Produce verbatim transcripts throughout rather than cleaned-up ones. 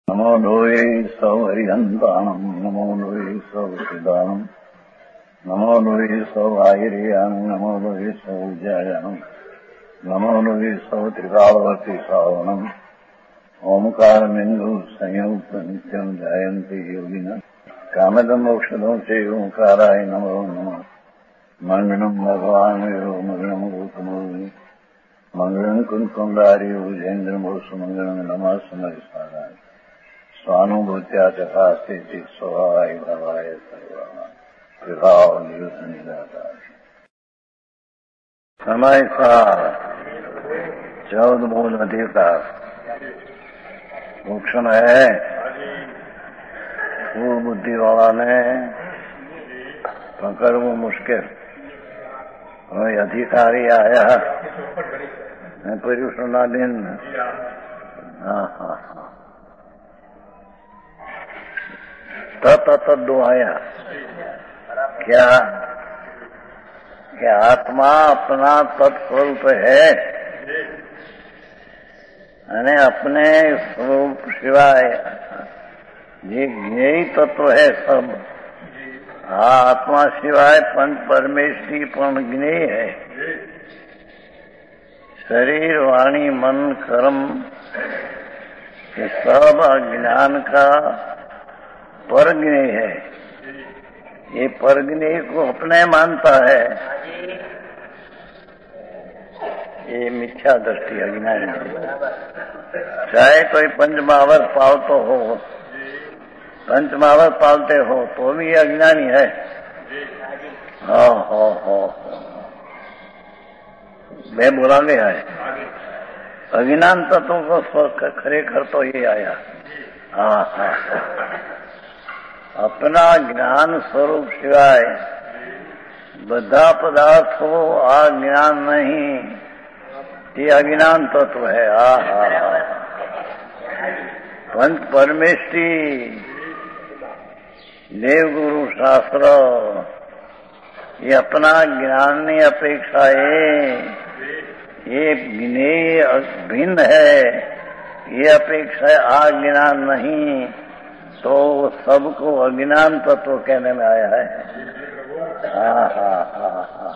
नमो लोये सौहरिहन्ताणम् नमो लोये सौहृदानम् नमो लोये सौभागिर्यानम् नमो लोये सौविजयानम् नमो लोये सौत्रिकालवती सावनम् ओंकारमिन्दु संयुक्त नित्यम् जायन्ति योगिनः कामदम् मोक्षदम् च ओंकाराय नमो नमः मङ्गलम् भगवान् वीरो मङ्गलम् गौतमोऽग्नि मङ्गलम् कुन्कुण्डारि भुजेन्द्रमोसु मङ्गलम् नमः समरिसाराय स्वानुभूत्या चकास्ते स्वभावाय भवाय सर्वभाव निदाता समय का चौदह मूल अधिका भूषण है। वो बुद्धि वाला ने पकड़ वो मुश्किल वही अधिकारी आया पुरुषना दिन। हाँ हाँ हाँ तत् तद्दो आया क्या क्या आत्मा अपना तत्स्वरूप है यानी अपने स्वरूप सिवाय ये यही तत्व है सब। आत्मा सिवाय पंच परमेश्वरी पण ज्ञेय है। शरीर वाणी मन कर्म ये सब अज्ञान का परज्ञेय है। ये परज्ञेय को अपने मानता है। ये मिथ्या दृष्टि अज्ञान है। चाहे कोई पंचमावर पालतो हो पंचमावर पालते हो तो भी अज्ञानी है। हो हो हो मैं बोला गया है अज्ञान तत्वों को खरे कर तो ये आया। हाँ हाँ अपना ज्ञान स्वरूप सिवाय बधा पदार्थों आ ज्ञान नहीं ये अज्ञान तत्व है। आ हा हा पंच परमेष्टि देव गुरु शास्त्र ये अपना ज्ञान की अपेक्षा है ये ज्ञेय भिन्न है। ये अपेक्षा अज्ञान नहीं तो सबको अज्ञान तत्व कहने में आया है। हाँ हाँ हाँ हाँ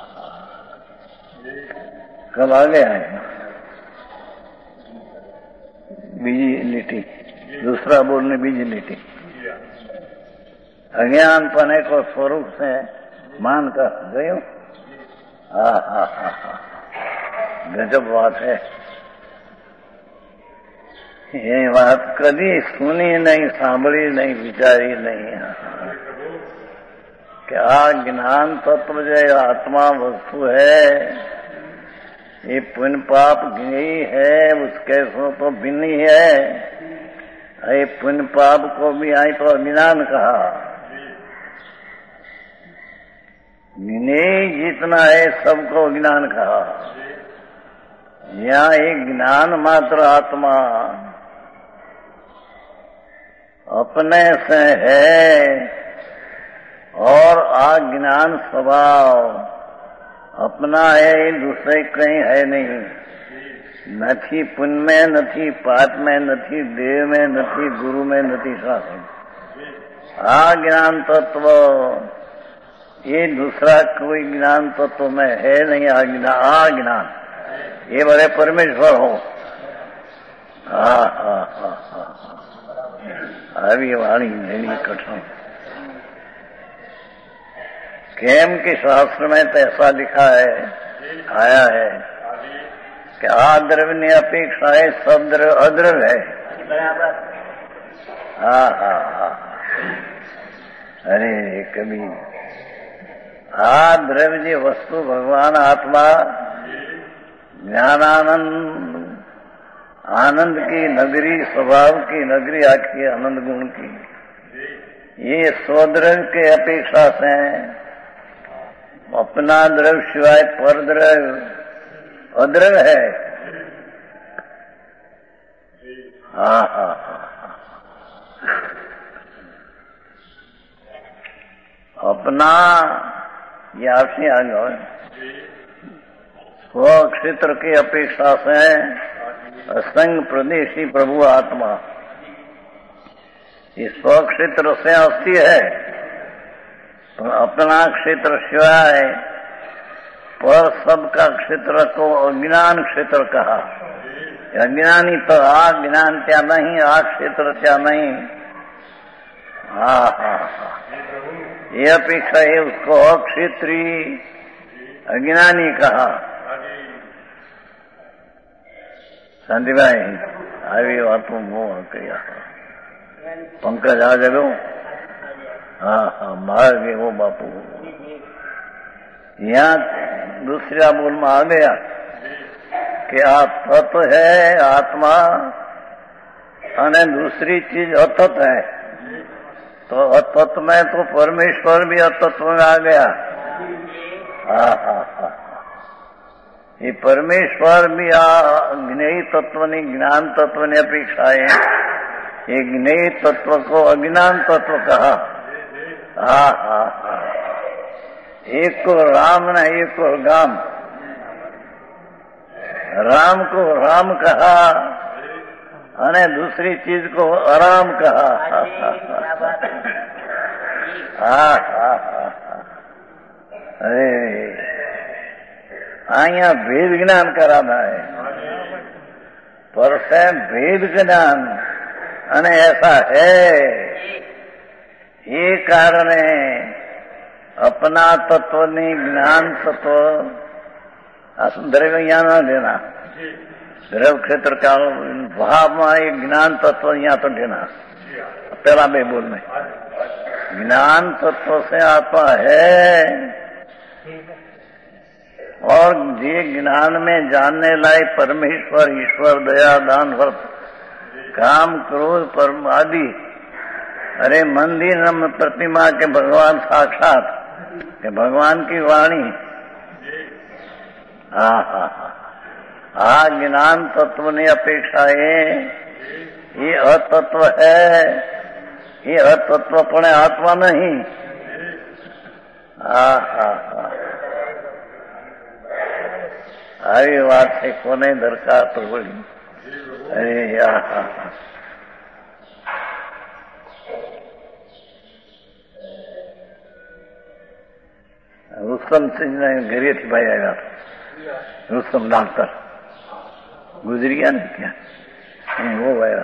कब आ गया है बीजी लिटी दूसरा बोलने बीजी लिटी अज्ञान पने को स्वरूप से मान कर गयो। हाँ हाँ हाँ हाँ गजब बात है। ये बात कभी सुनी नहीं सांभળી नहीं विचारी नहीं क्या ज्ञान तत्व जो आत्मा वस्तु है ये पुण्य पाप ज्ञेय है उसके सो तो भिन्न ही है। ये पुण्य पाप को भी आई तो अज्ञान कहा। ज्ञेय जितना है सबको ज्ञान कहा। यहाँ एक ज्ञान मात्र आत्मा अपने से है और अज्ञान स्वभाव अपना है दूसरे कहीं है नहीं। न थी पुण्य में न थी पाप में न थी देव में न थी गुरु में न थी शास्त्र। अज्ञान तत्व ये दूसरा कोई ज्ञान तत्व में है नहीं। अज्ञान ये बड़े परमेश्वर हो। हाँ हाँ हाँ हाँ આવી વાણી ઘણી કઠણ केम के शास्त्र में तो ऐसा लिखा है आया है कि आद्रव्य ने अपेक्षा है सब द्रव्य अद्रव्य है। हाँ हाँ हाँ अरे कभी आ द्रव्य जी वस्तु भगवान आत्मा ज्ञानानंद आनंद की नगरी स्वभाव की नगरी आखी आनंद गुण की ये स्वद्रव्य के अपेक्षा से अपना द्रव्य सिवाय पर द्रव्य अद्रव्य है। हाँ हाँ हाँ अपना ये आपसे आ गए स्व क्षेत्र की अपेक्षा से असंग प्रदेशी प्रभु आत्मा ये स्व क्षेत्र से अस्थि है, तो अपना क्षेत्र शिवाय पर सबका क्षेत्र को अज्ञान क्षेत्र कहा। अज्ञानी तो आ ज्ञान क्या नहीं, आ क्षेत्र क्या नहीं। हा हा हा ये अपेक्षा है उसको अक्षेत्री अज्ञानी कहा। शांति भाई આવી વાતો બહુ કર્યા। पंकज आ जाओ। हाँ हाँ मार्ग हो बापू। यहाँ दूसरा बोल में आ गया कि आप तत्व है आत्मा और दूसरी चीज अतत्व है। तो अतत्व में तो परमेश्वर भी अतत्व में आ गया। हाँ हाँ हाँ ये परमेश्वर भी आ ज्ञेय तत्व ने ज्ञान तत्व ने अपेक्षा है। ये ज्ञेय तत्व को अज्ञान तत्व कहा। हाँ हाँ हाँ एक को राम न एक को गाम। राम को राम कहा और दूसरी चीज को आराम कहा। हाँ हाँ हाँ अरे અહીંયા ભેદ જ્ઞાન કરાતા है पर से भेद ज्ञान અને ऐसा है ये कारण है अपना तत्व ने ज्ञान तत्व द्रव्य यहाँ न देना। द्रव्य क्षेत्र का भाव में एक ज्ञान तत्व यहाँ तो देना। पहला में बोल में ज्ञान तत्व से आता है और ये ज्ञान में जानने लायक परमेश्वर ईश्वर दया दान व्रत काम क्रोध परम आदि। अरे मंदिर नम प्रतिमा के भगवान साक्षात के भगवान की वाणी। हाँ हाँ हाँ आ ज्ञान तत्व ने अपेक्षा है ये अतत्व है। ये अतत्व पण आत्मा नहीं। हाँ हाँ हाँ આવી વાત છે કોને દરકાર તો પડી। અરે યા रुस्तम सिंह ने घरे थी भाई आया रुस्तम डॉक्टर गुजर गया नहीं क्या वो आया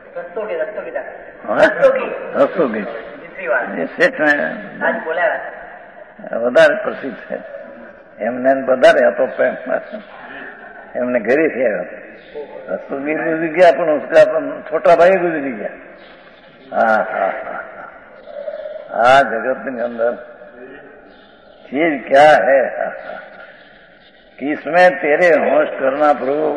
रस्तोगी सेठ ने વધારે પ્રસિદ્ધ છે એમને વધારે હતો પ્રેમ એમને ઘરેથી આવ્યા હતા। રस्तोगी गुजरी गया पर उसका छोटा भाई गुजरी गया। हाँ हाँ हाँ हाँ जगत के अंदर चीज क्या है कि इसमें तेरे होश करना प्रभु।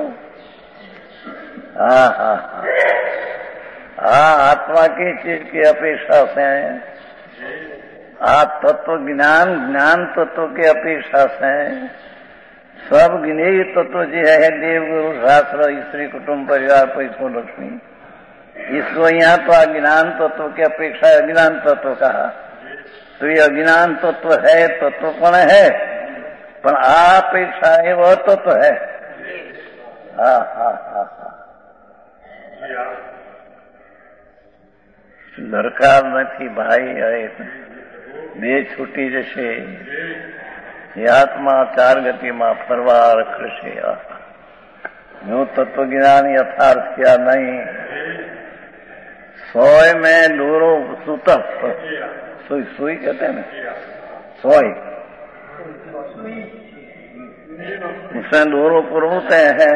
हाँ हाँ हाँ आत्मा की चीज की अपेक्षा से आ तत्व ज्ञान ज्ञान तत्व की अपेक्षा से सब ज्ञेय तत्व जो है देव गुरु शास्त्र स्त्री कुटुंब परिवार पैसों लक्ष्मी इसको यहाँ तो अज्ञान तत्व की अपेक्षा अज्ञान तत्व कहा। तो ये अज्ञान तत्व है तत्व कौन है पर अपेक्षा है वह तत्व है। हाँ हाँ हाँ हाँ दरकार नहीं भाई है બે છૂટી જશે એ આત્મા ચાર ગતિમાં ફરવા રખડશે। નું તત્વજ્ઞાન યથાર્થ क्या नहीं सोय में डोरो सुतप सुई सुई कहते हैं ना सोई उसमें डोरो पुरोते हैं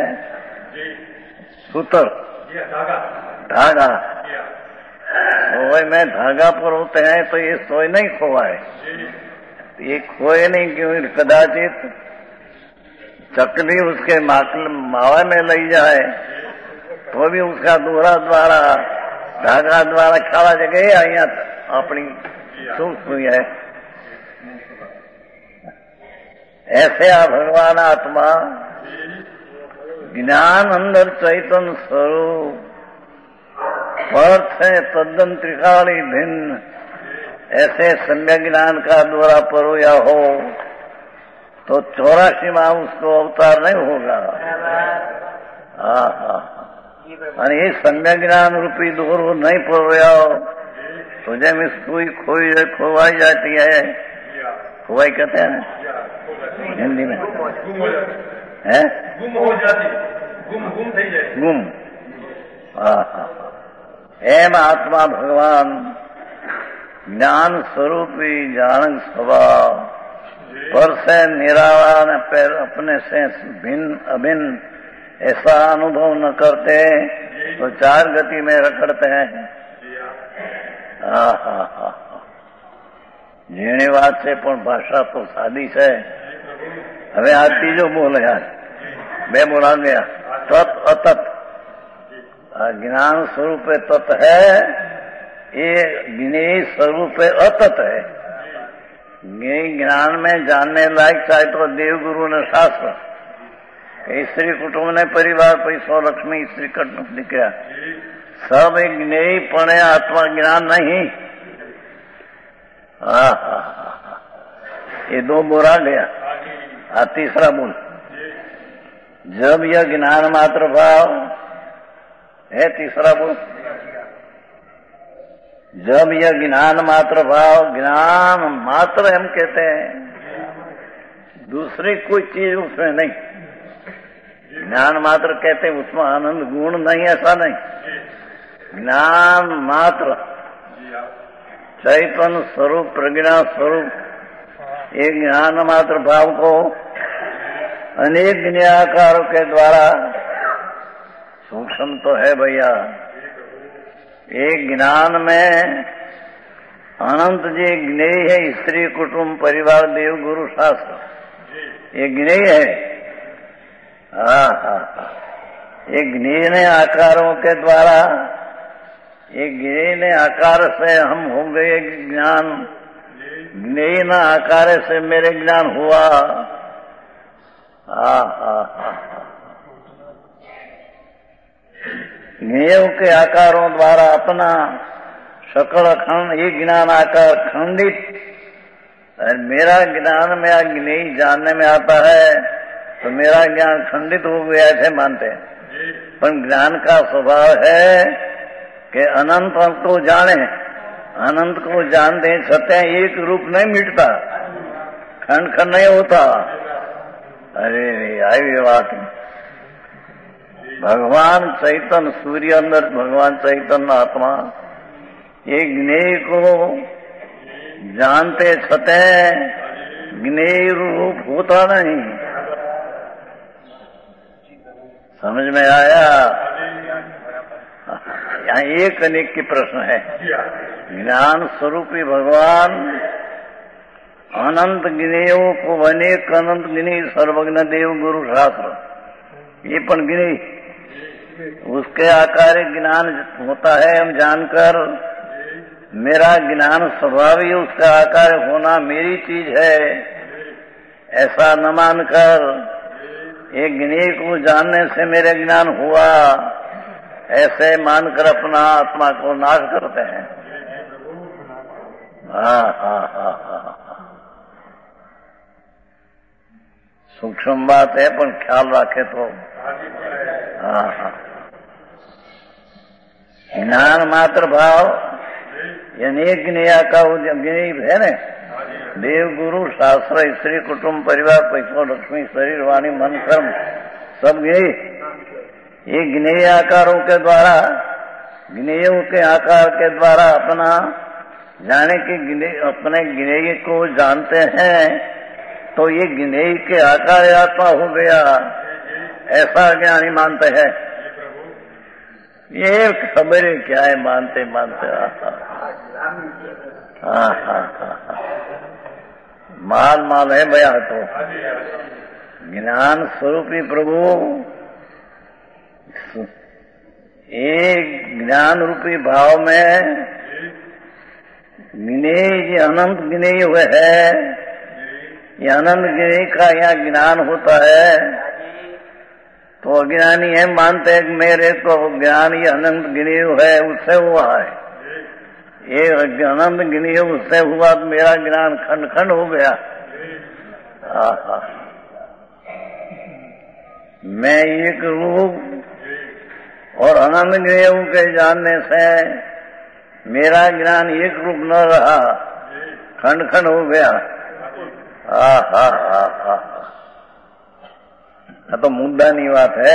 सूतर धागा सोए में धागा पर होते हैं तो ये सोए नहीं खोवाए। ये खोए नहीं क्यों कदाचित चकली उसके मावा में लग जाए तो भी उसका दोहरा द्वारा धागा द्वारा खावा जगह यहाँ अपनी सुख हुई है। ऐसे आ भगवान आत्मा ज्ञान अंदर चैतन्य स्वरूप अर्थ है तद्दन त्रिकाली भिन्न। ऐसे सम्यक ज्ञान का द्वारा परोया हो तो चौरासी माह उसको अवतार नहीं होगा। हाँ हाँ और ये सम्यक ज्ञान रूपी दोहरो नहीं परोया हो तुझे में सुई खोई खोवाई जाती है, खोवाई कहते हैं ना हिंदी में, है गुम हो जाती, गुम गुम થઈ જાય, गुम। हाँ, एम आत्मा भगवान ज्ञान स्वरूपी जानक स्वभाव पर से निरावार पैर अपने से भिन्न अभिन्न ऐसा अनुभव न करते तो चार गति में रखड़ते हैं। હા હા હા ઝીણી વાત છે પણ ભાષા તો સાદી છે। હવે આ ત્રીજો બોલ યાર, બે બોલા ગયા તત અતત। આ જ્ઞાન સ્વરૂપે તત है, ये ज्ञेय स्वरूपे अतत है। ज्ञेय ज्ञान में जानने लायक चाहे तो देव गुरु ने शास्त्र, स्त्री कुटुंब ने परिवार पैसो लक्ष्मी स्त्री कुटुंब निकला, सब एक ज्ञेय पण आत्मा ज्ञान नहीं। हा हा ये दो बोरा गया। आ तीसरा बोल, जब यह ज्ञान मात्र भाव है, तीसरा बोल, जब यह ज्ञान मात्र भाव, ज्ञान मात्र हम कहते हैं, दूसरी कोई चीज उसमें नहीं। ज्ञान मात्र कहते हैं उसमें आनंद गुण नहीं, ऐसा नहीं। ज्ञान मात्र चैतन्य स्वरूप प्रज्ञा स्वरूप, एक ज्ञान मात्र भाव को अनेक ज्ञाकारों के द्वारा, सूक्ष्म तो है भैया, एक ज्ञान में अनंत जी ज्ञेय है, स्त्री कुटुंब परिवार देव गुरु शास्त्र, ये ज्ञेय है। हाँ हाँ हाँ ये ज्ञेय आकारों के द्वारा, ये ज्ञेय आकार से हम हो गए ज्ञान, ज्ञेय न आकार से मेरे ज्ञान हुआ। हाँ हाँ हाँ ज्ञेयों के आकारों द्वारा अपना सकल खंड, ये ज्ञान आकार खंडित, और मेरा ज्ञान में ज्ञेय जानने में आता है तो मेरा ज्ञान खंडित हो गया ऐसे मानते हैं। पर ज्ञान का स्वभाव है कि अनंत को जाने, अनंत को जानते छते एक रूप नहीं मिटता, खंड खंड नहीं होता। अरे आई बात, भगवान चैतन्य सूर्य अंदर भगवान चैतन्य आत्मा, ये ज्ञेय को जानते छते ज्ञेय रूप होता नहीं। समझ में आया? यहाँ एक अनेक की प्रश्न है। ज्ञान स्वरूपी भगवान अनंत ज्ञेयों को अनेक अनंत ज्ञेय सर्वज्ञ देव गुरु शास्त्र, ये पण ज्ञेय, उसके आकार ज्ञान होता है। हम जानकर मेरा ज्ञान स्वभाव ही उसका आकार होना मेरी चीज है, ऐसा न मानकर एक ज्ञेय को जानने से मेरे ज्ञान हुआ, ऐसे मानकर अपना आत्मा को नाश करते हैं। हाँ हाँ हाँ हाँ सूक्ष्म बात है पर ख्याल रखे तो। हाँ हाँ ज्ञान मात्र भाव यानी ज्ञेया का ज्ञेय है न, देव गुरु शास्त्र स्त्री कुटुंब परिवार पैसों लक्ष्मी शरीर वाणी मन कर्म सब ज्ञेय, ये ज्ञेय आकारों के द्वारा, ज्ञेयों के आकार के द्वारा अपना जाने की ज्ञेय, अपने ज्ञेय को जानते हैं तो ये ज्ञेय के आकार आत्मा हो गया, ऐसा ज्ञानी मानते हैं। ये खबर क्या है, मानते मानते हाँ हाँ हाँ माल माल है भैया। तो ज्ञान स्वरूपी प्रभु एक ज्ञान रूपी भाव में ज्ञेय अनंत ज्ञेय हुए है, ये अनंत ज्ञेय का यहाँ ज्ञान होता है तो अज्ञानी है मानते हैं कि मेरे को ज्ञान ये अनंत ज्ञेय है उससे हुआ है, ये अनंत ज्ञेय उससे हुआ तो मेरा ज्ञान खंड खंड हो गया। आहा मैं एक रूप और अनंत ज्ञेयों के जानने से मेरा ज्ञान एक रूप न रहा, खंड खंड हो गया। हा हा हा हा આ તો મુદ્દાની વાત હે।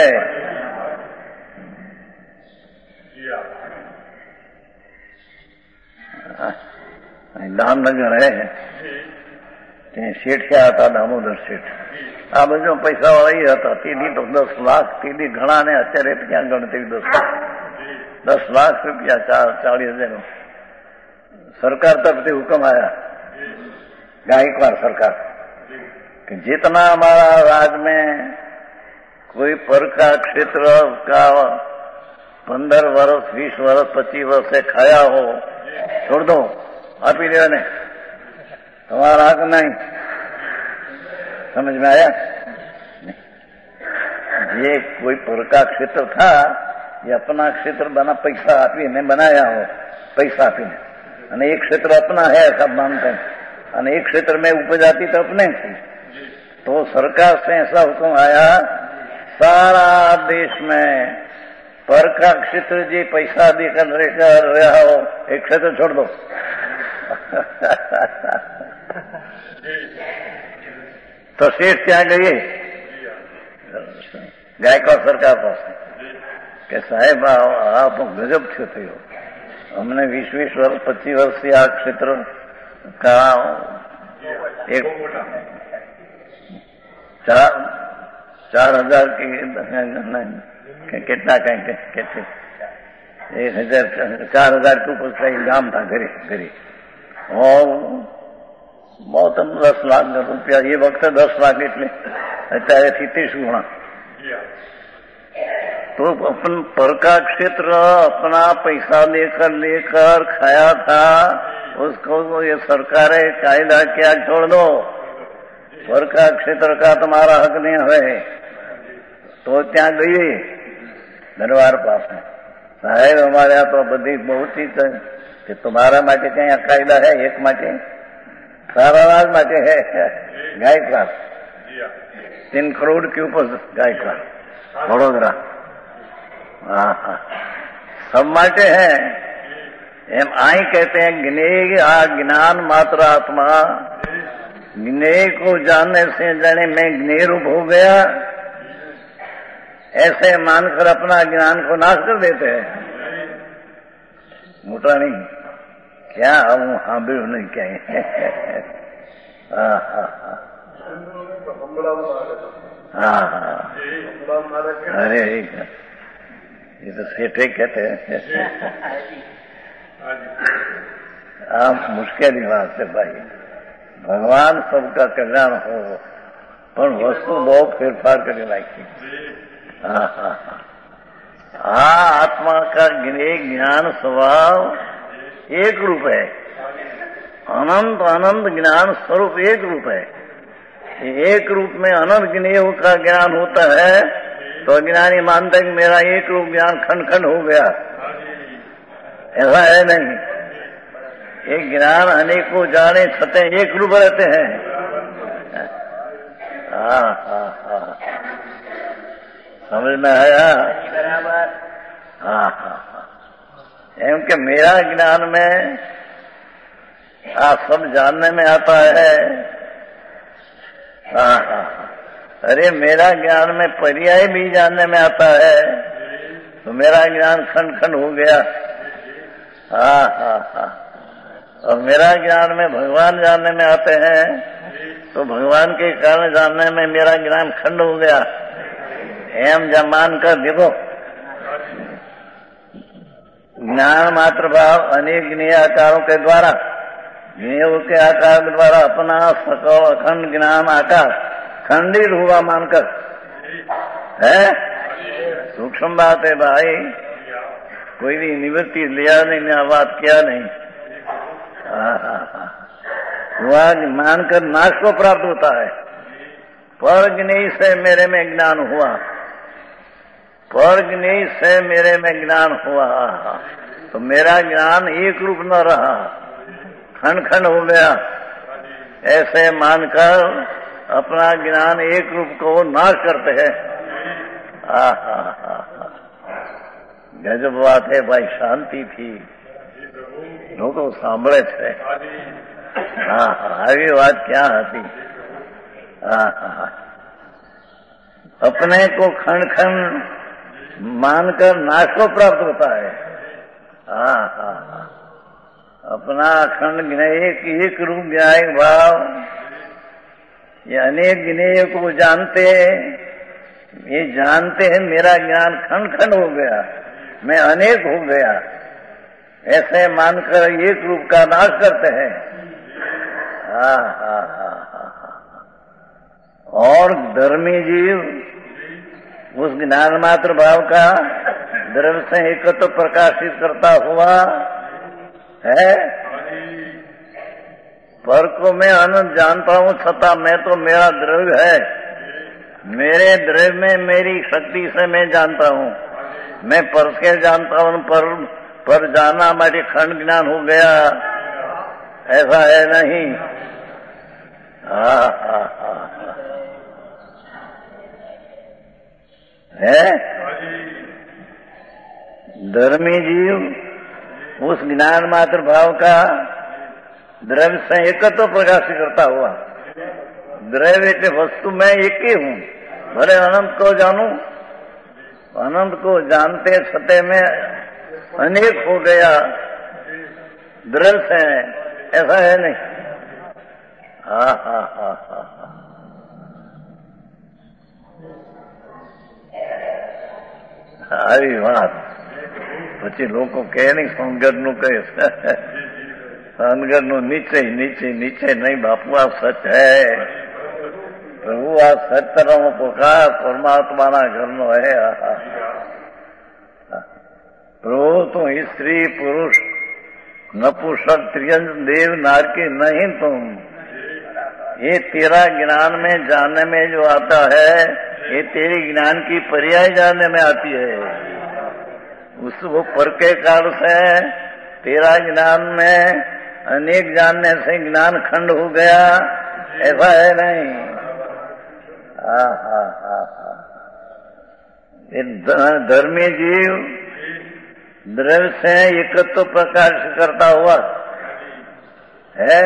દામનગર હે, શેઠિયા હતા, દામોદર શેઠ। આ બધો પૈસા વાળા હતા। તેની તો દસ લાખ, તેની ઘણા ને અત્યારે ક્યાં ગણતરી દસ લાખ દસ લાખ રૂપિયા ચાલીસ હજાર सरकार तरफ से हुक्म आया, गायकवाड़ सरकार, कि जितना हमारा राज्य में कोई पर का क्षेत्र का पंद्रह वर्ष, बीस वर्ष, पच्चीस वर्ष से खाया हो, छोड़ दो, आप ही लेने, तुम्हारा हक नहीं। समझ में आया? ये कोई पर का क्षेत्र था, ये अपना क्षेत्र बना, पैसा आप ही ने बनाया हो, पैसा आप ही ने, અને एक क्षेत्र अपना है सब मानते हैं, અને एक क्षेत्र में उपज आती तो अपने थी। तो सरकार से ऐसा हुक्म आया, सारा देश में पर का क्षेत्र जी पैसा देकर लेकर रहा हो, एक क्षेत्र छोड़ दो। तो शेठ क्या गए गायकवाड़ सरकार पास के साहेब आप गजब थयो थयो, हमने बीस बीस वर्ष, पच्चीस वर्ष से आ क्षेत्र का एक चार चार हजार की कितना कहीं कहते एक हजार चार हजार के ऊपर का गांव था घरे घरे, और बहुत दस लाख रुपया ये वक्त दस लाख એટલે અત્યારે થી ત્રીસ ગુણા। तो अपन पर का क्षेत्र अपना पैसा लेकर लेकर खाया था, उसको ये सरकार कायदा क्या छोड़ दो, पर का क्षेत्र का तुम्हारा हक नहीं है। तो त्या गई दरबार पास में, साहेब हमारे यहाँ तो बड़ी बहुत चीज है कि तुम्हारा माटे क्या कायदा है, एक माटे सारा राज माटे है। गायकवाड़ तीन करोड़ के ऊपर गायकवाड़ वडोदरा, हाँ हाँ सब माटे हैं। एम आई कहते हैं ज्ञेय आ ज्ञान मात्र आत्मा, ज्ञेय को जानने से जाने में ज्ञेय रूप हो गया, ऐसे मानकर अपना ज्ञान को नाश कर देते हैं। मोटा नहीं क्या हूँ हाँ भी नहीं क्या हाँ हाँ हाँ हाँ अरे ये तो सेठे कहते हैं। आप मुश्किल बात है भाई, भगवान सबका कल्याण हो, पर वस्तु बहुत फेरफार करने लायक। हाँ हाँ हाँ आत्मा का ज्ञान स्वभाव एक रूप है, अनंत अनंत ज्ञान स्वरूप एक रूप है। एक रूप में अनंत ज्ञेय का ज्ञान होता है तो अज्ञानी मानते हैं मेरा एक रूप ज्ञान खंड खंड हो गया, ऐसा है नहीं। एक ज्ञान अनेकों जाने छते एक रूप रहते हैं। हाँ हाँ हाँ समझ में आया? हाँ हाँ हाँ एम के मेरा ज्ञान में आप सब जानने में आता है। हाँ हाँ अरे मेरा ज्ञान में पर्याय भी जानने में आता है, तो मेरा ज्ञान खंड खंड हो गया। हाँ हाँ हाँ और मेरा ज्ञान में भगवान जानने में आते हैं, तो भगवान के कारण जानने में मेरा ज्ञान खंड हो गया। एम जब मान कर देखो, ज्ञान मात्र भाव अनेक ज्ञेय आकारों के द्वारा, ज्ञेय के आकार के द्वारा अपना सकल अखंड ज्ञान आकार खंडित हुआ मानकर है। सूक्ष्म बात है भाई, कोई भी निवृत्ति लिया नहीं, बात किया नहीं। हाँ हाँ हाँ हुआ मानकर नाश को प्राप्त होता है। पर ज्ञेय से मेरे में ज्ञान हुआ, पर ज्ञेय से मेरे में ज्ञान हुआ, तो मेरा ज्ञान एक रूप न रहा, खंड खंड हो गया। ऐसे मानकर अपना ज्ञान एक रूप को नाश करते हैं। हाँ हाँ हाँ गजब बात है भाई, शांति थी। લોકો સાંભળે છે. હા હા આવી વાત ક્યાં હતી. હા હા अपने को खंड खंड मानकर नाश को प्राप्त होता है. हाँ हाँ हाँ अपना अखंड एक एक रूप ज्ञायक भाव ये अनेक ज्ञेय को जानते ये जानते हैं मेरा ज्ञान खंड खंड हो गया, मैं अनेक हो गया, ऐसे मानकर एक रूप का नाश करते हैं. हाँ हाँ हाँ हाँ और धर्मी जीव उस ज्ञान मात्र भाव का द्रव्य से एकत्र प्रकाशित करता हुआ है. पर को मैं अनंत जानता हूँ छता मैं तो मेरा द्रव्य है, मेरे द्रव्य में मेरी शक्ति से मैं जानता हूँ, मैं पर के जानता हूँ, पर पर जाना मेरे खंड ज्ञान हो गया, ऐसा है नहीं. हाँ हाँ हाँ है धर्मी जीव उस ज्ञान मात्र भाव का द्रव्य से एकत्व प्रकाशित करता हुआ. द्रव्य के वस्तु में एक ही हूँ, भले अनंत को जानूं, अनंत को जानते सत्य में अनेक हो गया द्रव्य से, ऐसा है नहीं. हाँ हाँ हाँ हाँ हाँ આવી વાત પછી લોકો કહે નહીં સંગતનું કહે સંગતનું નીચે નીચે નીચે નહીં બાપુ આ સચ હે પ્રભુ આ સચ તરફ પુકાર પરમાત્માના ઘરનો હે. પ્રભુ તું સ્ત્રી પુરુષ नपुंसक त्रियंश देव नार की नहीं तुम, ये तेरा ज्ञान में जानने में जो आता है ये तेरे ज्ञान की पर्याय जानने में आती है. उस वो पर के काल से तेरा ज्ञान में अनेक जानने से ज्ञान खंड हो गया, ऐसा है नहीं. हा हा हा हा धर्मी जीव द्रव्य से एकत्व प्रकाश करता हुआ है.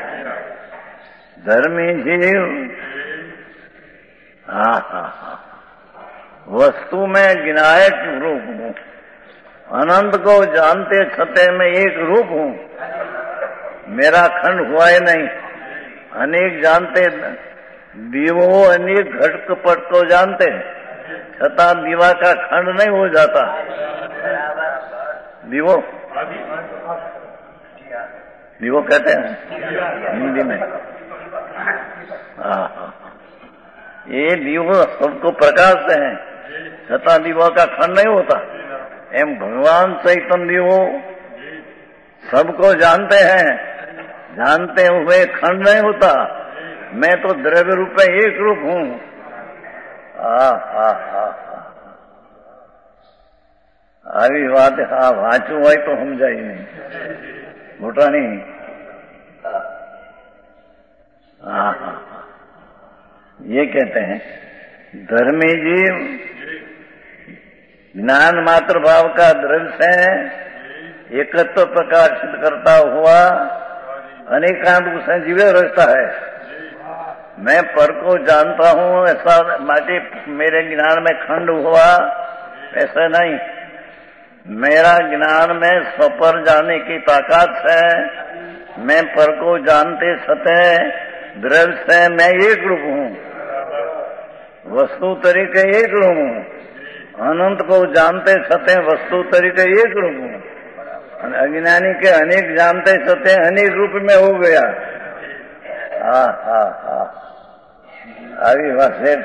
धर्मी जीव हाँ हाँ हाँ वस्तु में गिनायक रूप हूँ, अनंत को जानते छते में एक रूप हूँ, मेरा खंड हुआ ही नहीं. अनेक जानते दीवो अनेक घट पट को जानते छता दीवा का खंड नहीं हो जाता. दीवो दीवो कहते हैं हिंदी में. हाँ हाँ ये दीवो सबको प्रकाशते हैं, छता दीवा का खंड नहीं होता. एम भगवान चैतन्य दीवो सबको जानते हैं, जानते हुए खंड नहीं होता. मैं तो द्रव्य रूप में एक रूप हूँ. हा हा हा આવી વાત હા વાંચવું હોય તો સમજાય નહીં મોટાની. हाँ हाँ ये कहते हैं धर्मी जीव ज्ञान मात्र भाव का द्रव्य से एकत्व प्रकाशित करता हुआ अनेकांत से जीवे रहता है. मैं पर को जानता हूँ ऐसा माटे मेरे ज्ञान में खंड हुआ, ऐसा नहीं. मेरा ज्ञान में स्वपर जाने की ताकत है, मैं पर को जानते सतह द्रव्य से मैं एक रूप हूँ, वस्तु तरीके एक रूप हूँ, अनंत को जानते सतह वस्तु तरीके एक रूप हूँ, अज्ञानी के अनेक जानते सतह अनेक रूप में हो गया. हाँ हाँ हाँ આવી વાત છે.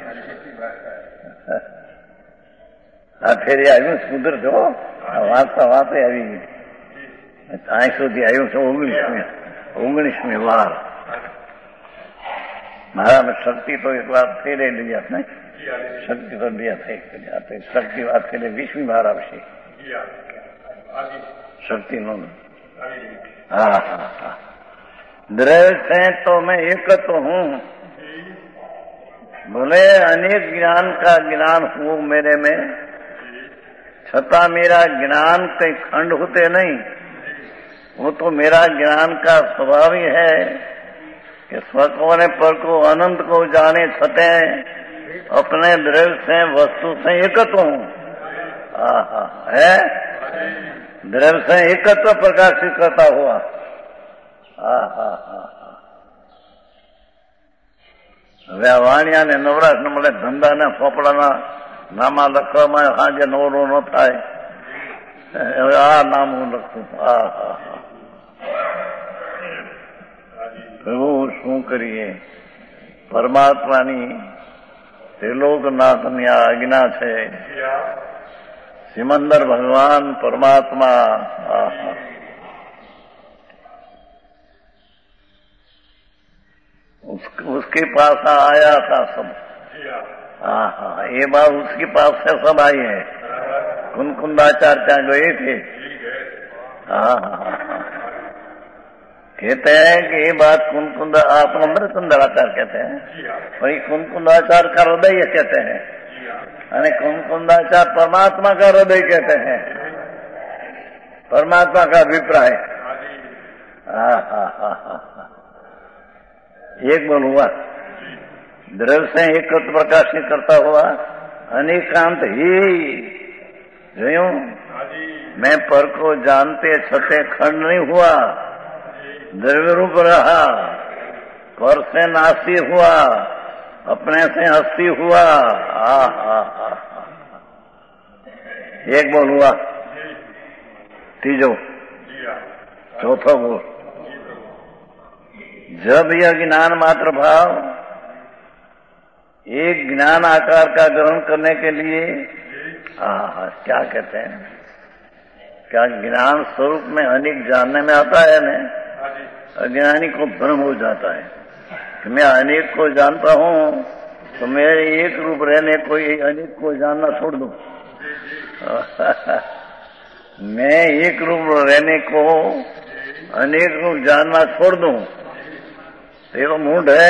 આ ફેરી આવ્યું સુંદર જો વાંચતા વાંચે આવી ગઈ અહીં સુધી આવ્યું છે. ઓગણીસમી ઓગણીસમી વાર મારામાં શક્તિ તો એક વાર ફેરેલી જ નહીં, શક્તિ તો બે થઈ ગઈ. શક્તિ વાત ફેરે વીસમી વાર આવશે શક્તિનો. હા હા હા द्रव्य से तो मैं एक तो हूँ, भले अनेक ज्ञान का ज्ञान हूँ मेरे में, छता मेरा ज्ञान कई खंड होते नहीं. वो तो मेरा ज्ञान का स्वभाव ही है कि स्वक होने पर को अनंत को जाने छते अपने द्रव्य से वस्तु से एकत्व हूँ। है द्रव्य से एकत्व प्रकाशित करता हुआ। હવે આ વાણિયા ને નવરાશ ને મળે ધંધા ને ફોપડાના નામા લખવામાં હાજે નવરો ન થાય. હવે આ નામ હું લખું. હા હા હા પ્રભુ શું કરીએ? પરમાત્માની ત્રિલોકનાથની આ આજ્ઞા છે. सिमंदर भगवान परमात्मा उस, उसके पास आया था सब. हाँ हाँ ये बात उसके पास से सब आई है. कुंकुंदाचार्य क्या गए थे? हाँ हाँ हाँ कहते हैं कि ये बात कुंकुंद आप अमृतंदराचार्य कहते हैं, वही कुंकुंदाचार्य का हृदय कहते हैं, અને कुंकुंदाचार्य परमात्मा का हृदय कहते हैं, परमात्मा का अभिप्राय. हाँ हाँ हाँ हाँ एक बोल हुआ द्रव्य से एकत्व प्रकाशित करता हुआ अनेकांत ही जो मैं पर को जानते छते खंड नहीं हुआ, द्रव्य रूप रहा, पर से नासी हुआ, अपने से हस्ती हुआ. आ हा हा एक बोल हुआ. तीजो चौथा बोल. जब यह ज्ञान मात्र भाव एक ज्ञान आकार का ग्रहण करने के लिए आ क्या कहते हैं, क्या ज्ञान स्वरूप में अनेक जानने में आता है न, अज्ञानी को भ्रम हो जाता है कि मैं अनेक को जानता हूँ तो मेरे एक रूप रहने को अनेक को जानना छोड़ दूं. मैं एक रूप रहने को अनेक रूप जानना छोड़ दूं ये तो मूड है.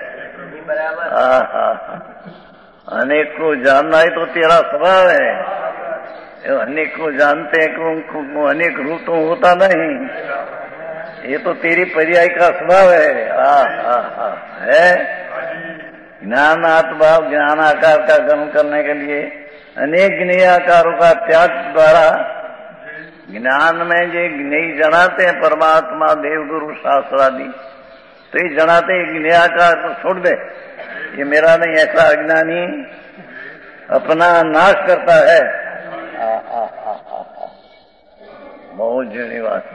अनेक को जानना ही तो तेरा स्वभाव है. अनेक को जानते को अनेक रूप तो होता नहीं, ये तो तेरी पर्याय का स्वभाव है. आ, आ, आ, है ज्ञान आत्मभाव ज्ञान आकार का गमन करने के लिए अनेक ज्ञेय आकारों का त्याग द्वारा ज्ञान में जो ज्ञेय जनाते हैं परमात्मा देव गुरु शास्त्र आदि, तो ये जनाते ज्ञेय आकार तो छोड़ दे, ये मेरा नहीं, ऐसा अज्ञानी अपना नाश करता है. आ, आ, आ, आ, आ, बहुत जड़ी बात.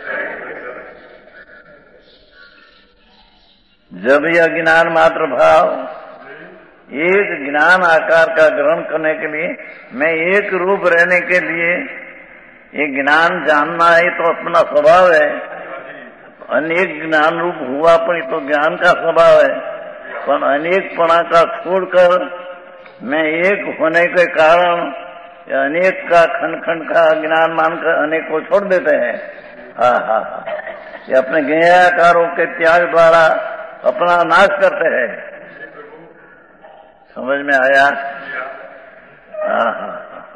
जब यह ज्ञान मात्र भाव एक ज्ञान आकार का ग्रहण करने के लिए मैं एक रूप रहने के लिए ये ज्ञान जानना है तो अपना स्वभाव है. अनेक ज्ञान रूप हुआ पर तो ज्ञान का स्वभाव है, पर अनेकपणा का छोड़कर मैं एक होने के कारण अनेक का खंड खंड का ज्ञान मानकर अनेक को छोड़ देते हैं. हाँ हाँ हाँ ये अपने ज्ञेयाकारों के त्याग द्वारा अपना नाश करते हैं. समझ में आया? हाँ हाँ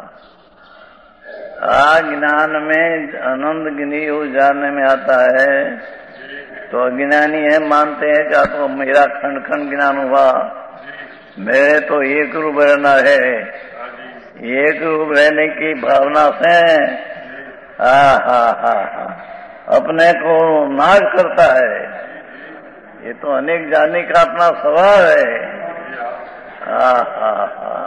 हाँ ज्ञान में आनंद ज्ञेय हो जानने में आता है तो अज्ञानी है मानते हैं क्या तो मेरा खंड खंड ज्ञान हुआ, मेरे तो एक रूप रहना है, एक रूप रहने की भावना से हाँ हाँ हाँ हाँ अपने को नाश करता है. ये तो अनेक जानने का अपना स्वभाव है. हाँ हाँ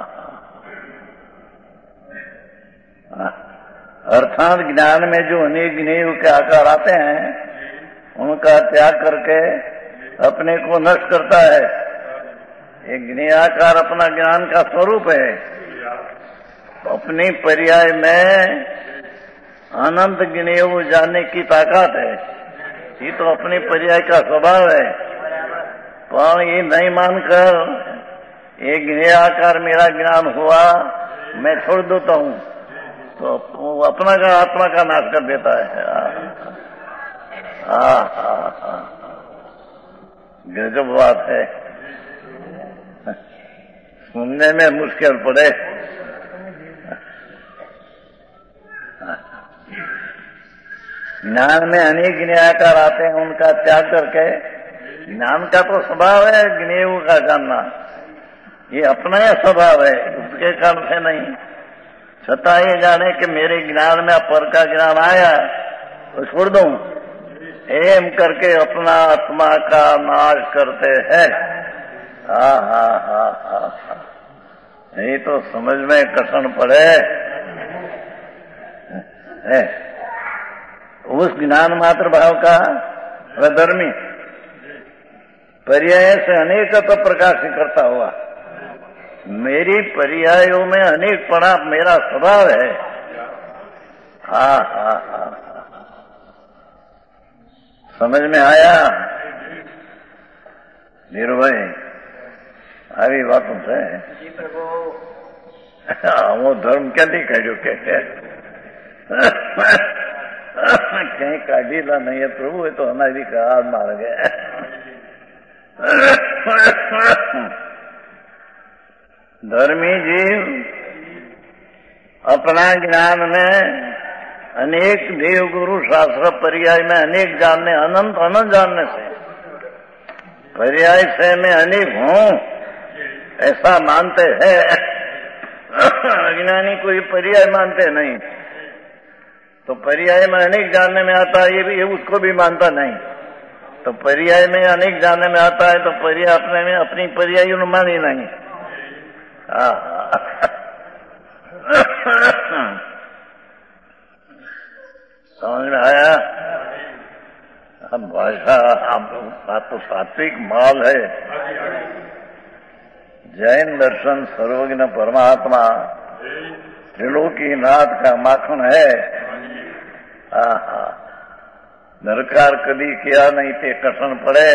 हाँ अर्थात ज्ञान में जो अनेक ज्ञेय के आकार आते हैं उनका त्याग करके अपने को नष्ट करता है. एक ज्ञेय आकार अपना ज्ञान का स्वरूप है, अपनी पर्याय में अनंत ज्ञेय जानने की ताकत है. ये तो अपनी पर्याय का स्वभाव है, पर ये नहीं मानकर ये ज्ञेय आकार मेरा ज्ञान हुआ मैं छोड़ देता हूँ तो वो अपना का आत्मा का नाश कर देता है. हाँ हाँ हाँ गजब बात है, सुनने में मुश्किल पड़े. ज्ञान में अनेक ज्ञाकार आते हैं, उनका त्याग करके ज्ञान का तो स्वभाव है ज्ञेय का जानना, ये अपना ही स्वभाव है, उसके कारण से नहीं। छता ये जाने कि मेरे ज्ञान में पर का ज्ञान आया तो छोड़ दूं, एम करके अपना आत्मा का नाश करते हैं। हा हा हा हा हा, नहीं तो समझ में कठिन पड़े है। उस ज्ञान मात्र भाव का वह धर्मी पर्याय से अनेकत्व प्रकाशित करता हुआ, मेरी पर्यायों में अनेक पड़ा मेरा स्वभाव है। हा हा हा, समझ में आया नीरू भाई? આવી વાતો છે આવો ધર્મ ક્યાંથી કાઢ્યો કે કઈ કાઢીલા નહીં પ્રભુ, એ તો અમારી કાર માર્ગે धर्मी जीव अपना ज्ञान में अनेक देव गुरु शास्त्र पर्याय में अनेक जानने, अनंत अनंत जानने से पर्याय से मैं अनेक हूं ऐसा मानते हैं। अज्ञानी कोई पर्याय मानते नहीं, तो पर्याय में अनेक जानने में आता है, ये भी ये उसको भी मानता नहीं। तो पर्याय में अनेक जानने में आता है तो पर्याय अपने में अपनी पर्याय मानी नहीं। समझ में आया? हम भाषा बात तो सात्विक माल है। जैन दर्शन सर्वज्ञ परमात्मा त्रिलोकीनाथ का माखन है। आहा, दरकार कभी किया नहीं थे कसन पड़े।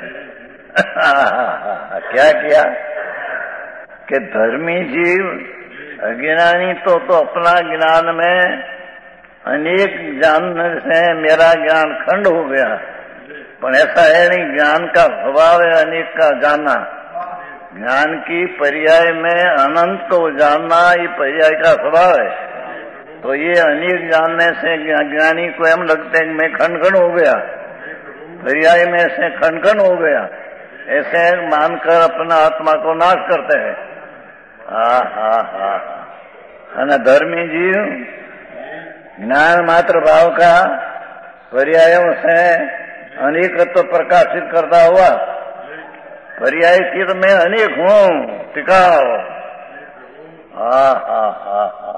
क्या किया कि धर्मी जीव अज्ञानी तो तो अपना ज्ञान में अनेक जानने से मेरा ज्ञान खंड हो गया, पर ऐसा है नहीं। ज्ञान का स्वभाव है अनेक का जानना, ज्ञान की पर्याय में अनंत को जानना ये पर्याय का स्वभाव है। तो ये अनेक जानने से ज्ञानी को एम लगते हैं कि मैं खंड खंड हो गया, पर्याय में से खंड खंड हो गया, ऐसे मानकर अपना आत्मा को नाश करते हैं। हा हा हा, है ना? धर्मी जीव ज्ञान मात्र भाव का पर्यायों से अनेकत्व प्रकाशित करता हुआ, पर्याय चित्त में अनेक हूं टिकाओ। हा हा हा हा,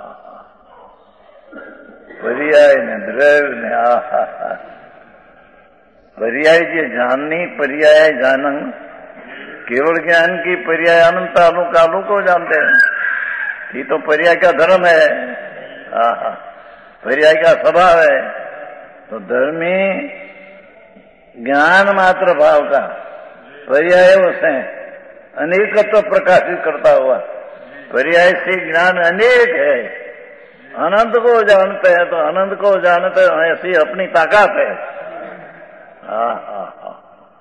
पर्याय ने द्रव्य ने हा हा हा, पर्याय जी जाननी, पर्याय जानन, केवल ज्ञान की पर्याय अनंत आलू कालू को जानते हैं, ये तो पर्याय का धर्म है। हा हा, पर्याय का स्वभाव है। तो धर्मी ज्ञान मात्र भाव का पर्यायों से अनेकत्व प्रकाशित करता हुआ, पर्याय से ज्ञान अनेक है, अनंत को जानते हैं। तो अनंत को जानते हैं ऐसी अपनी ताकत है। हा हा हा,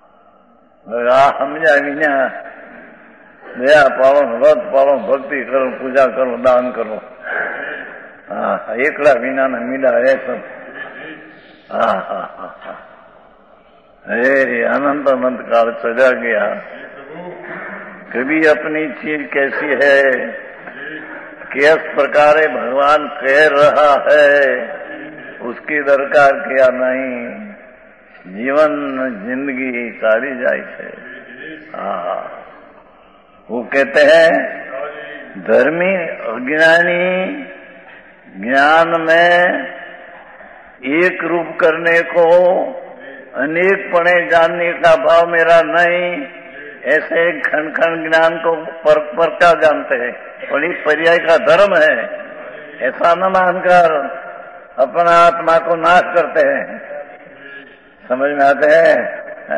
समझा विना दया पालो, व्रत पालो, भक्ति करो, पूजा करो, दान करो। हाँ, एकड़ा विना न मिला है सब। हा हा हा हा, अरे अनंत अनंत काल चला गया। कभी अपनी चीज कैसी है, किस प्रकार भगवान कह रहा है, उसकी दरकार किया नहीं। जीवन जिंदगी सारी जाए है। हाँ, वो कहते हैं धर्मी अज्ञानी ज्ञान में एक रूप करने को अनेक पणे जानने का भाव मेरा नहीं, ऐसे खंड खंड ज्ञान को पर पर का जानते हैं, बड़ी पर्याय का धर्म है। ऐसा न मानकर अपना आत्मा को नाश करते हैं। समझ में आते हैं?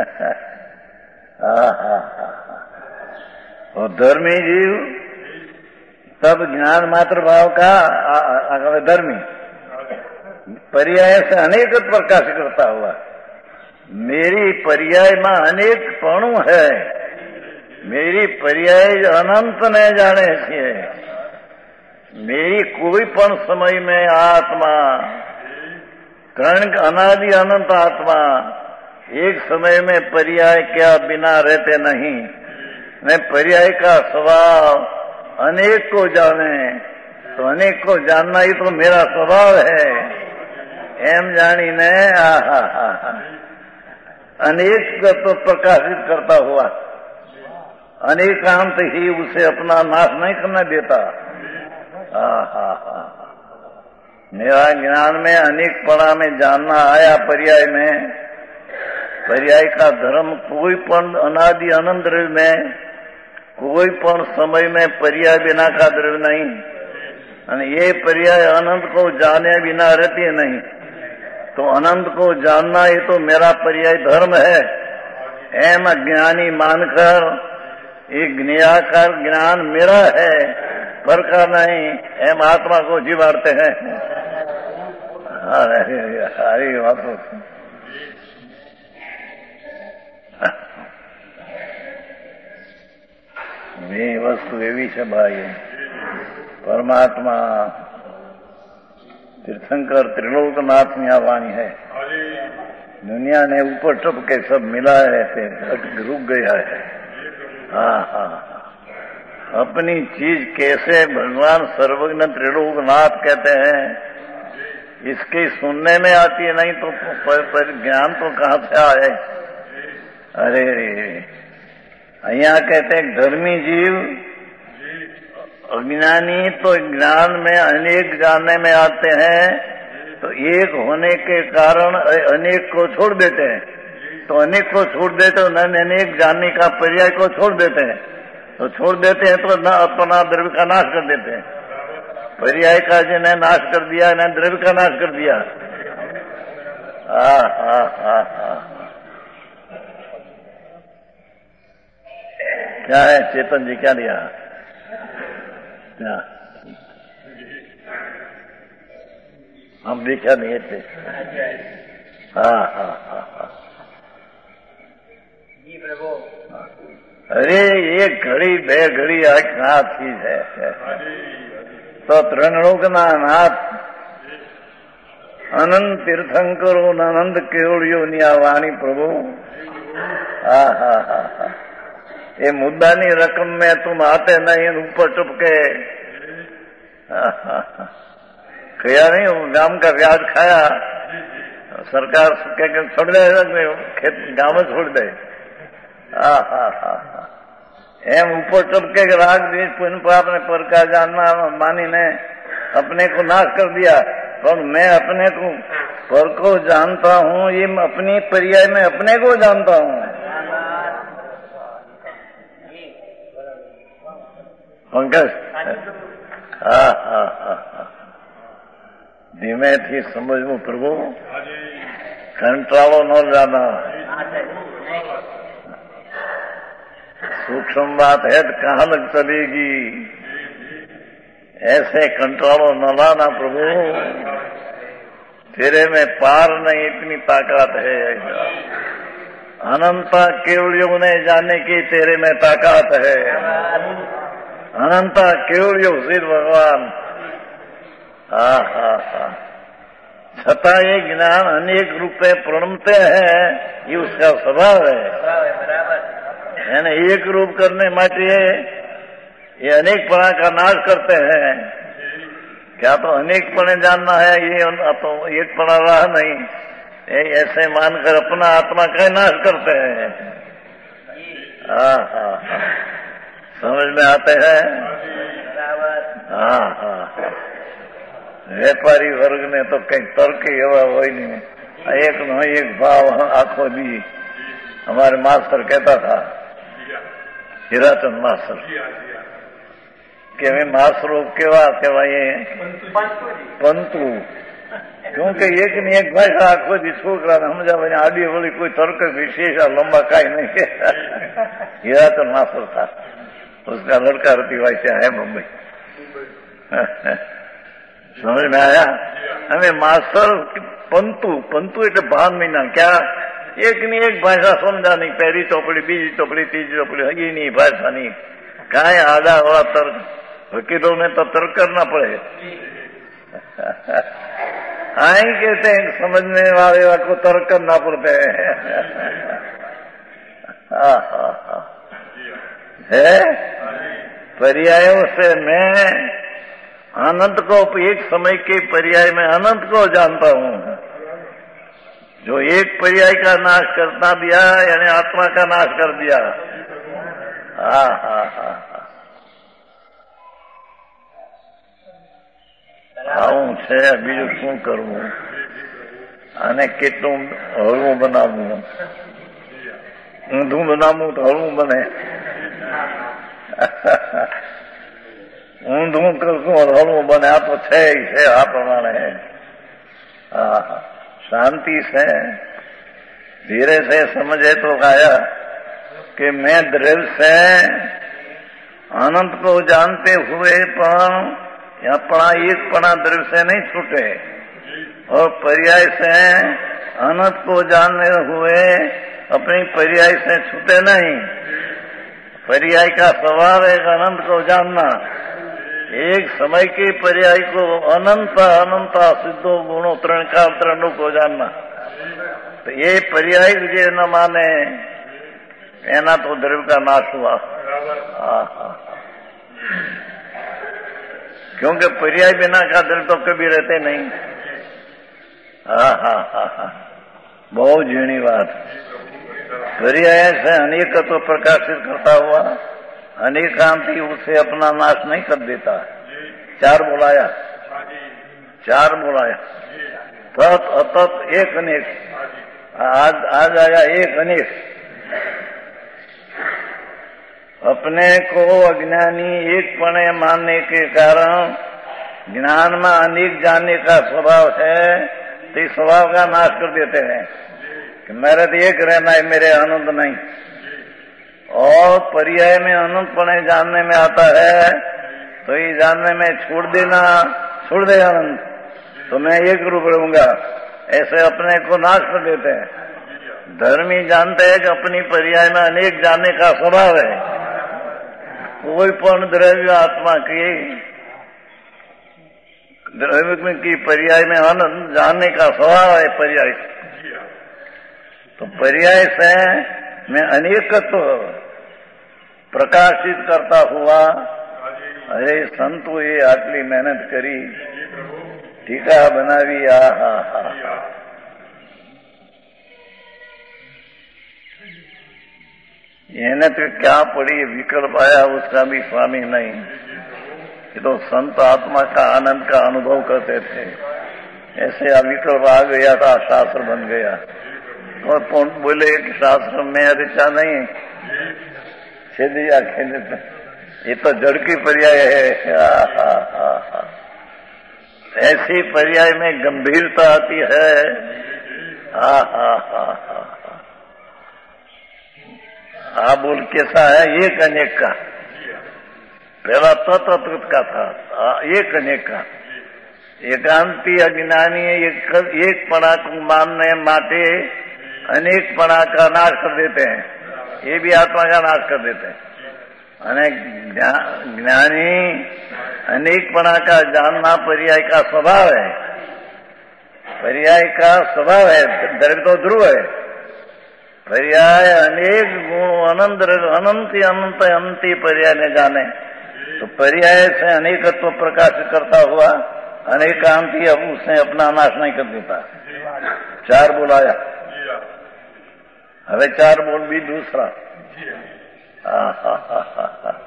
और धर्मी जीव तब ज्ञान मात्र भाव का धर्मी पर्याय से अनेक प्रकाश करता हुआ, मेरी पर्याय में अनेक पणु है, मेरी पर्याय अनंत न जाने छे। मेरी कोई पण समय में आत्मा कारण अनादि अनंत आत्मा एक समय में पर्याय क्या बिना रहते नहीं, मैं पर्याय का स्वभाव अनेक को जाने, तो अनेक को जानना ही तो मेरा स्वभाव है। एम जानी ने आहा हा हा अनेक को प्रकाशित करता हुआ अनेकांत ही उसे अपना नाश नहीं करना देता। आहा हा मेरा ज्ञान में अनेक पड़ा में जानना आया पर्याय में, पर्याय का धर्म कोई पण अनादि अनंत द्रव्य में कोई पण समय में पर्याय बिना का द्रव्य नहीं, અને ये पर्याय अनंत को जाने बिना रहती नहीं, तो अनंत को जानना ये तो मेरा पर्याय धर्म है। एम अज्ञानी मानकर ये ज्ञाकर ज्ञान मेरा है, पर का नहीं, एम आत्मा को जीवाड़ते हैं। अरे बात ये वस्तु एवी है भाई, परमात्मा तीर्थंकर त्रिलोकनाथ की वाणी है। दुनिया ने ऊपर टप के सब मिला है, रुक गया है। हाँ हाँ अपनी चीज कैसे भगवान सर्वज्ञ त्रिलोकनाथ कहते हैं, इसके सुनने में आती है, नहीं तो पर, पर ज्ञान तो कहाँ से आए। अरे रे यहाँ कहते हैं धर्मी जीव अज्ञानी तो ज्ञान में अनेक जानने में आते हैं, तो एक होने के कारण अनेक को छोड़ देते हैं, तो अनेक को छोड़ देते हैं, न अनेक जानने का पर्याय को छोड़ देते हैं, तो छोड़ देते हैं तो न अपना द्रव्य का नाश कर देते हैं। पर्याय का जिन्हें नाश कर दिया, न द्रव्य का नाश कर दिया। हा हा हा हा क्या है चेतन जी, क्या दिया? हम देखा नहीं थे। हाँ हाँ हाँ हाँ जी प्रभु। अरे एक घड़ी बे घड़ी आ चीज है, तो त्रिलोक ना नाथ अनंत तीर्थंकरो अनंत केवड़ियो निया वाणी प्रभु। हाँ हाँ हाँ हाँ ये मुद्दानी रकम में तुम आते नहीं, ऊपर टपके कया नहीं, गांव का ब्याज खाया, सरकार कह छोड़ दे, खेत गांव में छोड़ दे। हाँ हाँ हाँ एम ऊपर टपके राग बीज पुण्य पाप ने पर का जानना मानी ने अपने को नाश कर दिया, पर मैं अपने को पर को जानता हूँ, ये अपनी पर्याय में अपने को जानता हूँ। पंकज હા હા હા હા ધીમેથી સમજવું પ્રભુ, કંટાળો ન જાना। सूक्ष्म बात है तो कहाँ लग चलेगी, ऐसे कंटाळो न लाना प्रभु, तेरे में पार नहीं इतनी ताकत है। अनंता केवलियों ने जाने की तेरे में ताकत है। अनंता केवलियो सिर भगवान। हा हा हा छता ये ज्ञान अनेक रूप में प्रणमते हैं, ये उसका स्वभाव है। यानी एक रूप करने माटे ये अनेक पणा का नाश करते हैं। क्या तो अनेक पणे जानना है, ये तो एक पणा रहा नहीं, ऐसे मानकर अपना आत्मा का नाश करते हैं। हाँ हाँ हाँ समझ में आते हैं। हाँ हाँ व्यापारी वर्ग ने तो कई तर्क एवं हो नहीं, एक नो एक भाव आखो दी। हमारे मास्टर कहता था, हीराचंद मास्टर, कि वे मास्टरों केवा कहवाये पंतु, क्योंकि एक ने एक भाषा आखो दी छोकरा ने समझा बने आडी बोली कोई तर्क विशेष लंबा काई नहीं। हीराचंद मास्टर था, उसका लड़का रती वैसे है मुंबई। समझ में आया? हमें मास्टर पंतु पंतु એટલે ભાન મહિના क्या एक ની एक भाषा समझा नहीं, पहली ચોપડી बीजी ચોપડી तीजी ચોપડી हगी नहीं भाषा नहीं, काई आधा वाला तर्क वकीलों ने तो तर्क करना पड़े। आई कहते हैं समझने वाले को तर्क करना पड़ता है। है पर्यायों से मैं अनंत को एक समय के पर्याय में अनंत को जानता हूं। जो एक पर्याय का नाश करता दिया यानी आत्मा का नाश कर दिया। हा हा हा આવું છે બીજું શું કરવું અને કેટલું હળવું બનાવવું ઊંધું બનાવવું તો હળવું બને ઊંધું કરશું હળવું બને આ તો છે છે આ પ્રમાણે હા શાંતિ છે धीरे से समझे तो आया कि मैं द्रव्य से अनंत को जानते हुए पण अपना एक पना द्रव्य से नहीं छूटे और पर्याय से अनंत को जानने हुए अपनी पर्याय से छूटे नहीं। पर्याय का स्वभाव है अनंत को जानना। एक समय के पर्याय को अनंत अनंत सिद्धो गुणों तरण का तरणों को जानना। तो ये पर्याय जो न माने एना तो द्रव्य का नाश हुआ। क्योंकि पर्याय बिना का द्रव्य तो कभी रहते नहीं। हा हा हा हा बहुत झीणी बात। पर्याय से अनेकत्व तो प्रकाशित करता हुआ अनेकांति उसे अपना नाश नहीं कर देता। चार बुलाया चार बुलाया तत् अतत एक अनेक। आज आज आया एक अनेक। अपने को अज्ञानी एक पणे मानने के कारण ज्ञान में अनेक जानने का स्वभाव है तो इस स्वभाव का नाश कर देते हैं कि मेरे तो एक रहना है मेरे अनंत नहीं। और पर्याय में अनंत पणे जानने में आता है तो ये जानने में छोड़ देना छोड़ दे अनंत तो मैं एक रूप रहूंगा ऐसे अपने को नाश कर देते हैं। धर्मी जानते हैं कि अपनी पर्याय में अनेक जानने का स्वभाव है। कोई पण द्रव्य आत्मा की द्रव्य की पर्याय में अनंत जानने का स्वभाव है। पर्याय तो पर्याय से मैं अनेकत्व प्रकाशित करता हुआ अरे संतो ये आटली मेहनत करी टीका बनावी। आ हा हा એને तो क्या पड़ी विकल्प आया उसका भी स्वामी नहीं। ये तो संत आत्मा का आनंद का अनुभव करते थे। ऐसे अविकल्प आ गया था शास्त्र बन गया। और कौन बोले कि शास्त्र में ऋचा नहीं सीधी आंखें ये तो जड़ की पर्याय है। आ, आ, आ, आ। ऐसी पर्याय में गंभीरता आती है। हा हा हा हा आ बोल कैसा है एक अनेक का। पहला तत्व का था एक अनेक का। एकांती अज्ञानी एक, एक पणा को मानने माटे अनेक पणा का नाश कर देते हैं। ये भी आत्मा का नाश कर देते हैं। अनेक ज्ञानी अनेक पणा का जानना पर्याय का स्वभाव है। पर्याय का स्वभाव है। द्रव्य तो ध्रुव है। पर्याय अनेक गुण अनंत अनंत अनंत अनंती पर्याय ने जाने तो पर्याय से अनेकत्व प्रकाशित करता हुआ अनेकांति अब उसने अपना नाश नहीं कर देता। चार बुलाया हमें चार बोल भी दूसरा। हा हा हा हा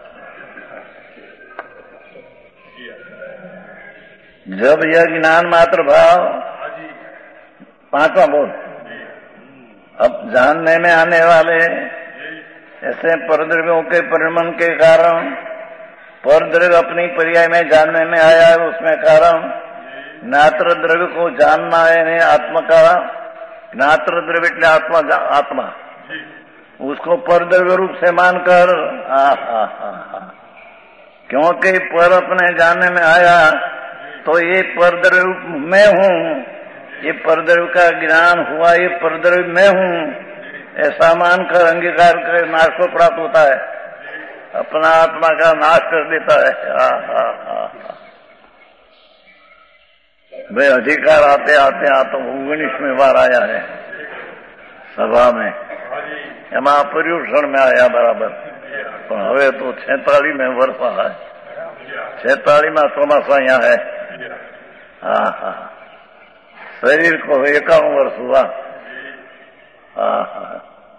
जब यह ज्ञान मात्र भाव पांचवा बोल अब जानने में आने वाले ऐसे परद्रव्यों के परिणमन के कारण परद्रव्य अपनी पर्याय में जानने में आया है। उसमें कारण ज्ञात्र द्रव्य को जानना है आत्मा का। ज्ञात्र द्रव्य એટલે आत्मा आत्मा उसको परद्रव्य रूप से मानकर हा हा हा हा क्योंकि पर अपने जानने में आया तो ये परद्रव्य रूप मैं हूँ। ये परद्रव्य का ज्ञान हुआ ये परद्रव्य मैं हूँ ऐसा मानकर अंगीकार कर नाश को प्राप्त होता है। अपना आत्मा का नाश कर देता है। हा हा हा भाई अधिकार आते आते आ तो ओगनीसवीं बार आया है सभा में, એમાં પર્યુષણ में आया बराबर, પણ હવે તો છેતાલીસ में વર્ષ है, છેતાલીસ में ચોમાसा यहाँ है। हाँ हाँ, शरीर को इक्यावन वर्ष हुआ। हाँ हाँ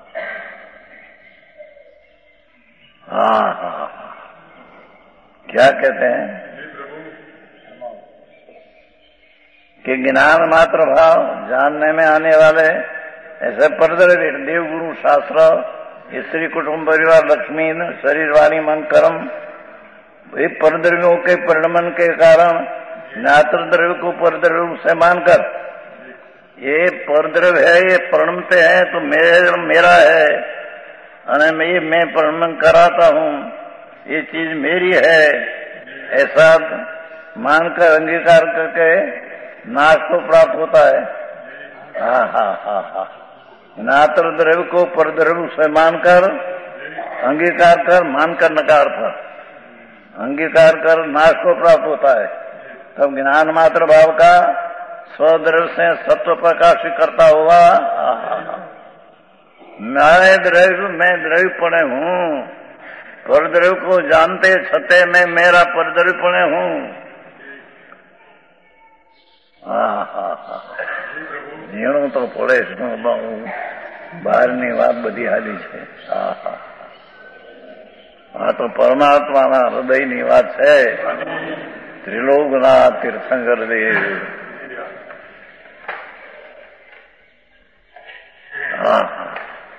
हाँ हाँ, क्या कहते हैं कि ज्ञान मात्र भाव जानने में आने वाले ऐसे परद्रव्य देव गुरु शास्त्र स्त्री कुटुंब परिवार लक्ष्मी शरीर वाणी मन कर्म, ये परद्रव्यों के परिणमन के कारण ज्ञात्र द्रव्य को परद्रव्य से मानकर ये परद्रव्य है, ये परिणमते हैं तो मेरे मेरा है, और मैं मैं परिणमन कराता हूँ, ये चीज मेरी है, ऐसा मानकर अंगीकार करके नाश को प्राप्त होता है। हाँ हाँ हाँ हाँ, नात्र द्रव्य को परद्रव्य से मानकर अंगीकार कर, मानकर नकार था, अंगीकार कर नाश को प्राप्त होता है। तब ज्ञान मात्र भाव का स्वद्रव्य से सत्व प्रकाशित करता हुआ मैं द्रव्य मैं द्रव्य पड़े हूँ, परद्रव्य को जानते छते मैं मेरा परद्रव्य पड़े हूँ। હા હા હા, ઝીણું તો પડે છે, બહારની વાત બધી હાલી છે। હા હા, આ તો પરમાત્માના હૃદયની વાત છે। ત્રિલોકના તીર્થંકર દેવ। હા હા,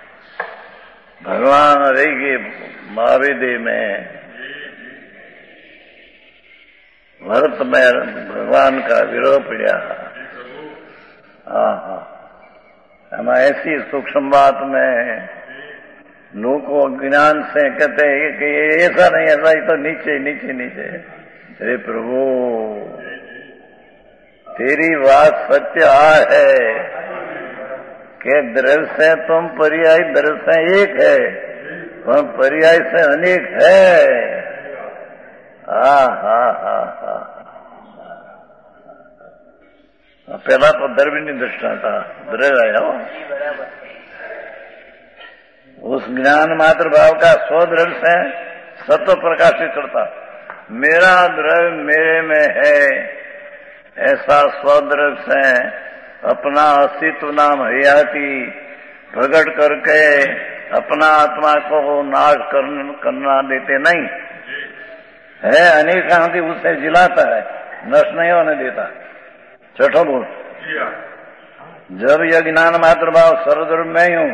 ભગવાન રહી ગઈ મહાવીર में भरत में भगवान का विरोह पड़ा। हाँ हाँ, हम ऐसी सूक्ष्म बात में लोग को ज्ञान से कहते हैं कि ऐसा नहीं ऐसा ही तो नीचे नीचे नीचे। हे प्रभु तेरी बात सत्य आ है कि द्रव्य से तुम पर्याय द्रव्य से एक है, पर पर्याय से अनेक है। હા હા હા હા, પેલા તો દ્રવ્યની દૃષ્ટિ હતા, દ્રવ્ય आया हो, उस ज्ञान मात्र भाव का स्वद्रव्य से सत्व प्रकाशित करता। मेरा द्रव्य मेरे में है ऐसा स्वद्रव्य से अपना अस्तित्व नाम हरियाती प्रकट करके अपना आत्मा को नाश करना देते नहीं है, अनेकांति उससे जिलाता है, नष्ट नहीं होने देता। छठो बोल, जब यह ज्ञान मात्र भाव सर्वद्रव्य मैं हूँ,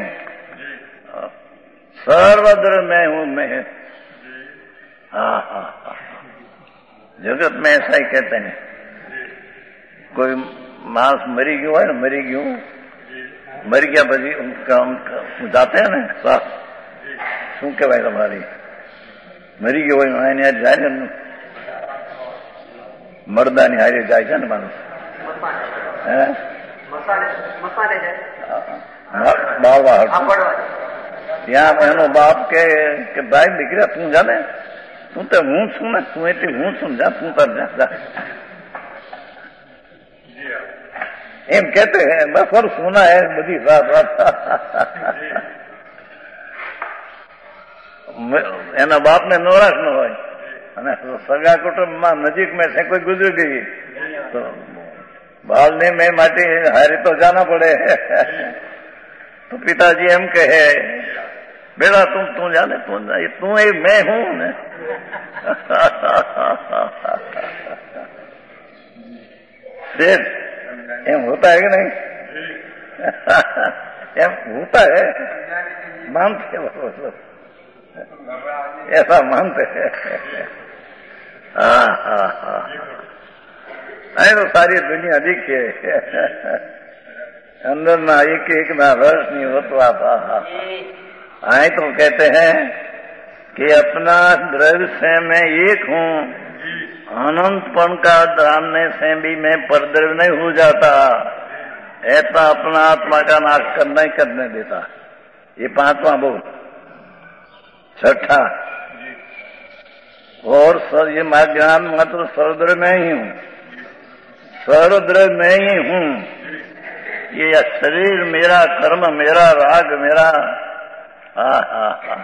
सर्वद्रव्य मैं हूँ मैं। हाँ हाँ हाँ, जगत में ऐसा ही कहते हैं। कोई मांस मरी गयो है ना, मरी गयो मरी गया પછી જાતે ને સાફ શું કહેવાય તમારી મરી ગયો હોય એને જાય ને મરદાની હારે જાય છે ને માણસ, હે બાળવા ત્યાં એનો બાપ કે ભાઈ દીકરા તું જાને તું તો હું છું ને, તું એટલી હું છું જા તું તાર જા એમ કહેते हैं। बफर सुना है बधी बात बात। એના બાપને નોરાશ ન હોય અને સગા કુટુંબમાં નજીકમાં છે કોઈ ગુજરી ગઈ તો બાળને મેં માટે હારે તો જાના પડે। તો પિતાજી એમ કહે બેટા તું તું જાને તું તું એ મેં હું ને। सेठ एम होता है कि नहीं? एम होता है, मानते हैं, ऐसा मानते हैं। हाँ हाँ हाँ, अरे तो सारी दुनिया दिखे अंदर ना एक एक ना रस नहीं होता था। आए तो कहते हैं कि अपना द्रव्य से मैं एक हूँ, अनंतपन का जानने से भी मैं परद्रव्य नहीं हो जाता, ऐसा अपना आत्मा का नाश करना ही करने देता। ये पांचवा बोल। छठा, और सर ये मैं ज्ञान मात्र सर्वद्रव्य में ही हूँ, सर्वद्रव्य मैं ही हूँ। ये शरीर मेरा, कर्म मेरा, राग मेरा। हा हा हा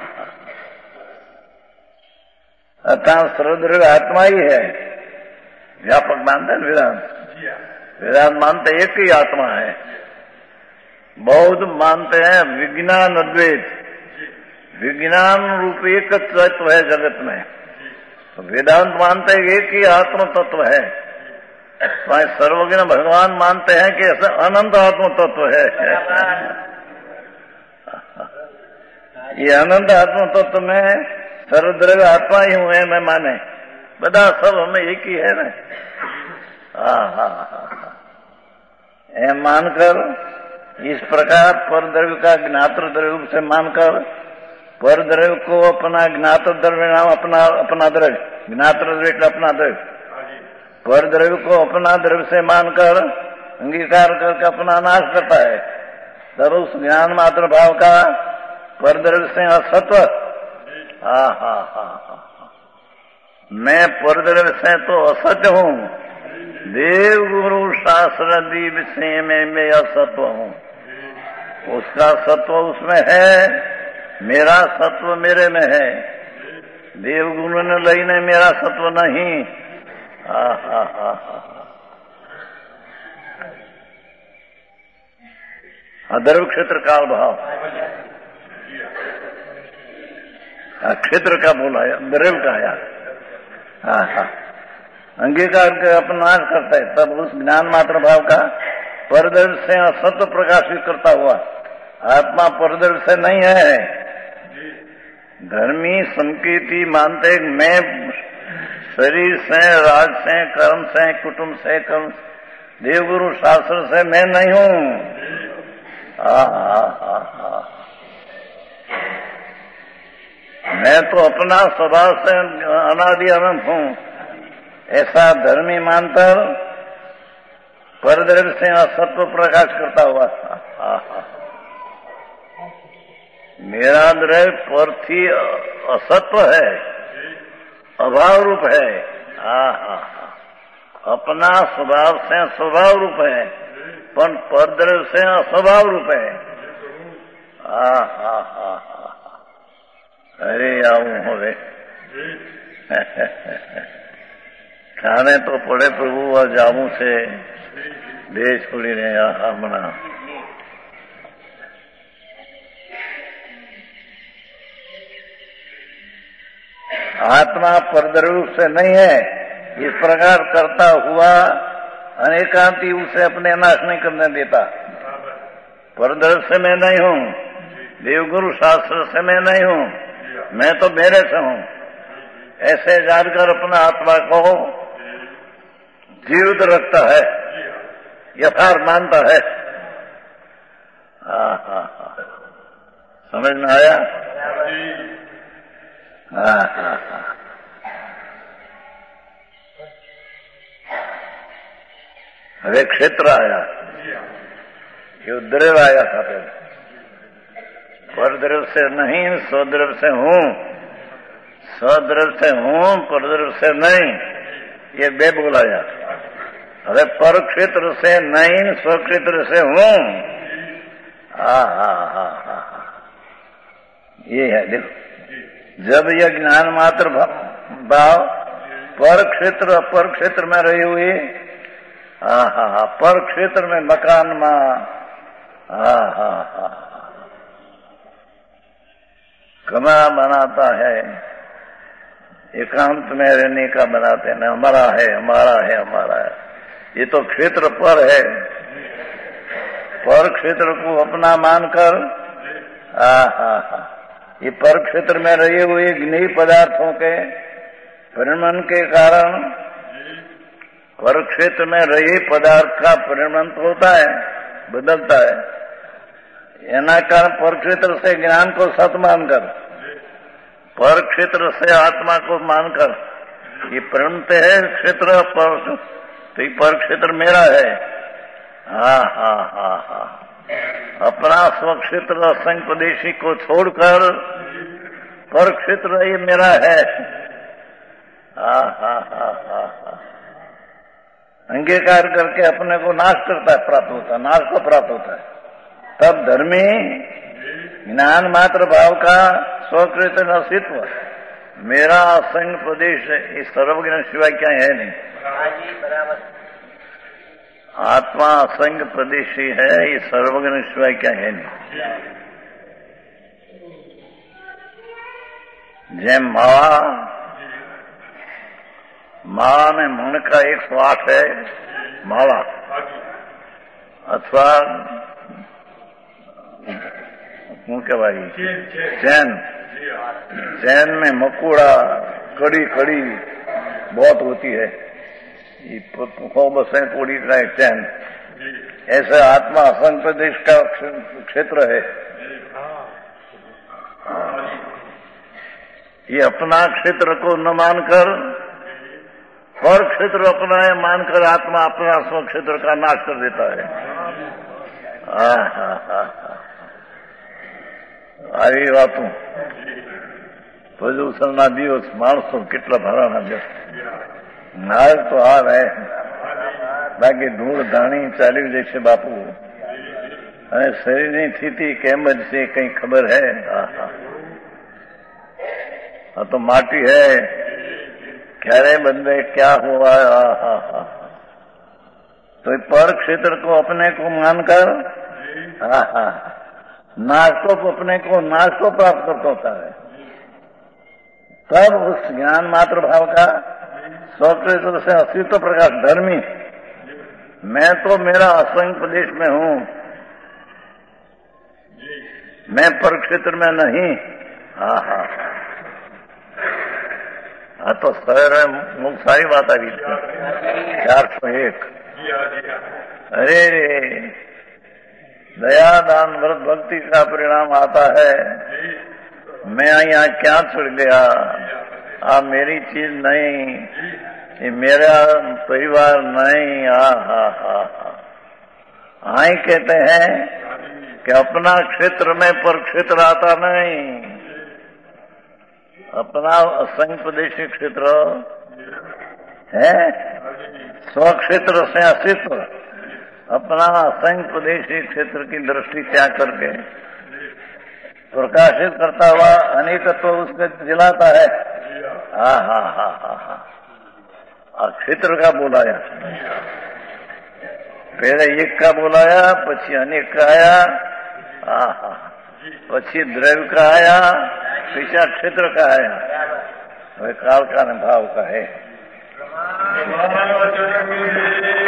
अतः सर्वद्रव्य आत्मा ही है। व्यापक मानते हैं वेदांत। वेदांत मानते एक ही आत्मा है। बौद्ध मानते हैं विज्ञान अद्वैत, विज्ञान रूप एक तत्व है जगत में। तो वेदांत मानते हैं एक ही आत्म तत्व है। तो सर्वज्ञ भगवान मानते हैं कि ऐसा अनंत आत्म तत्व है। ये अनंत आत्म तत्व में सर्वद्रव्य आत्मा ही हुए मैं माने, बता सब हमें एक ही है ना। हा हा हा मानकर इस प्रकार पर द्रव्य का ज्ञात्र द्रव्य से मानकर पर द्रव्य को अपना ज्ञात्र द्रव्य नाम अपना अपना द्रव्य, ज्ञात्र द्रव्य अपना द्रव्य, पर द्रव्य को अपना द्रव्य से मानकर अंगीकार करके अपना नाश करता है। तब उस ज्ञान मात्र भाव का पर द्रव्य से असत्व। हा हा हा हा मैं पर द्रव्य से तो असत्य हूँ। देव गुरु शास्त्र दीप से मैं मैं असत्व हूँ। उसका सत्व उसमें है, मेरा सत्व मेरे में है। देव गुरु ने लई ने मेरा सत्व नहीं। हा हा हा अद्रव्य क्षेत्र काल भाव क्षेत्र का बोला है, द्रव्य का आया। हा हा अंगीकार के अपना नाश करता है। तब उस ज्ञान मात्र भाव का परद्रव्य से असत्व प्रकाशित करता हुआ आत्मा परद्रव्य से नहीं है। धर्मी संकीर्ति मानते मैं शरीर से, राज से, कर्म से, कुटुंब से, कर्म देवगुरु शास्त्र से मैं नहीं हूँ। मैं तो अपना स्वभाव से अनादि अनंत हूँ। ऐसा धर्मी मानकर परद्रव्य से असत्व प्रकाश करता हुआ मेरा द्रव्य परथी असत्व है, अभाव रूप है। हा हा अपना स्वभाव से स्वभाव रूप है, पर परद्रव्य से अस्वभाव रूप है। हा हा हा अरे आऊं होवे खाने तो पड़े प्रभु और जामू से देश छोड़ी ने हमना। आत्मा परद्रव्य से नहीं है। इस प्रकार करता हुआ अनेकांति उसे अपने नाश नहीं करने देता। परद्रव्य से मैं नहीं हूँ, देवगुरु शास्त्र से मैं नहीं हूँ, मैं तो मेरे से हूँ। ऐसे जानकर अपना आत्मा को जीवित रखता है, यथार्थ मानता है। हाँ हाँ हाँ समझ में आया? हाँ हाँ हाँ अरे क्षेत्र आया, ये द्रव्य आया था पहले। परद्रव्य से नहीं, स्वद्रव्य से हूँ। स्वद्रव्य से हूँ, परद्रव्य से नहीं, ये बे बोलाया। अरे पर क्षेत्र से नहीं, स्वक्षेत्र से हूँ। हा हा हा हा ये है। देखो जब यह ज्ञान मात्र भाव पर क्षेत्र अपर क्षेत्र में रही हुई, हा हा हा पर क्षेत्र में मकान मां, हा हा हा कमा बनाता है, एकांत में रहने का बनाते हैं। हमारा है, हमारा है, हमारा है। ये तो क्षेत्र पर है। पर क्षेत्र को अपना मानकर हा हा हा ये पर क्षेत्र में रहे हुए गिने पदार्थों के परिणमन के कारण पर क्षेत्र में रहे पदार्थ का परिणमन तो होता है, बदलता है। एना कारण पर क्षेत्र से ज्ञान को सत मानकर, पर क्षेत्र से आत्मा को मानकर ये परिणमते है क्षेत्र पर, तो ये पर क्षेत्र मेरा है। हा हा हा हा अपना स्वक्षेत्र असंप्रदेशी को छोड़कर पर क्षेत्र ये मेरा है। हा हा हा हा अंगीकार करके अपने को नाश करता है, प्राप्त होता है, नाश को प्राप्त होता है। तब धर्मी ज्ञान मात्र भाव का स्वकृत अस्तित्व, मेरा असंग प्रदेश इस सर्वज्ञ सिवाय क्या है नहीं। आत्मा असंग प्रदेशी है, ये सर्वज्ञ सिवाय क्या है नहीं। जैम मावा मावा में मन का एक सौ आठ है मावा, अथवा શું કહેવાય चैन, चैन में मकुड़ा कड़ी कड़ी बहुत होती है, सौ बसें कोड़ी का एक चैन। ऐसा आत्मा असंग प्रदेश का क्षेत्र है। ये अपना क्षेत्र को न मानकर और क्षेत्र अपना है मानकर आत्मा अपना स्व क्षेत्र का नाश कर देता है। આવી વાતો પ્રદૂષણના દિવસ માણસો કેટલા ભરાણા દિવસ નાળ તો આવે, બાકી ધૂળ ધાણી ચાલી જાય છે બાપુ, અને શરીરની સ્થિતિ કેમ જ છે કઈ ખબર હે? આ તો માટી है, ક્યારે बंदे क्या हुआ? तो पर क्षेत्र को अपने को मानकर हा हा नाश को अपने को नाश को प्राप्त करता होता है। तब उस ज्ञान मात्र भाव का स्वकृत से अस्तित्व प्रकाश धर्मी, मैं तो मेरा असंग प्रदेश में हूं, मैं पर क्षेत्र में नहीं। हा हा हाँ तो सर मुख सारी बात आ गई चार सौ एक। अरे दया दान व्रत भक्ति का परिणाम आता है। मैं यहाँ क्या छुड़ गया? आ मेरी चीज नहीं, ये मेरा परिवार नहीं। आ हा हा हा ही कहते हैं कि अपना क्षेत्र में पर क्षेत्र आता नहीं। अपना असंग प्रदेशी क्षेत्र है, स्व क्षेत्र से अस्तित्व, अपना असंग प्रदेशी क्षेत्र की दृष्टि त्याग करके प्रकाशित करता हुआ अनेकत्व उसको दिलाता है। हा हा हा हा हा क्षेत्र का बोलाया, पहले एक का बोलाया, પછી अनेक का आया, हा हा પછી द्रव्य का आया, पीछा क्षेत्र का आया, वे काल का भाव का है।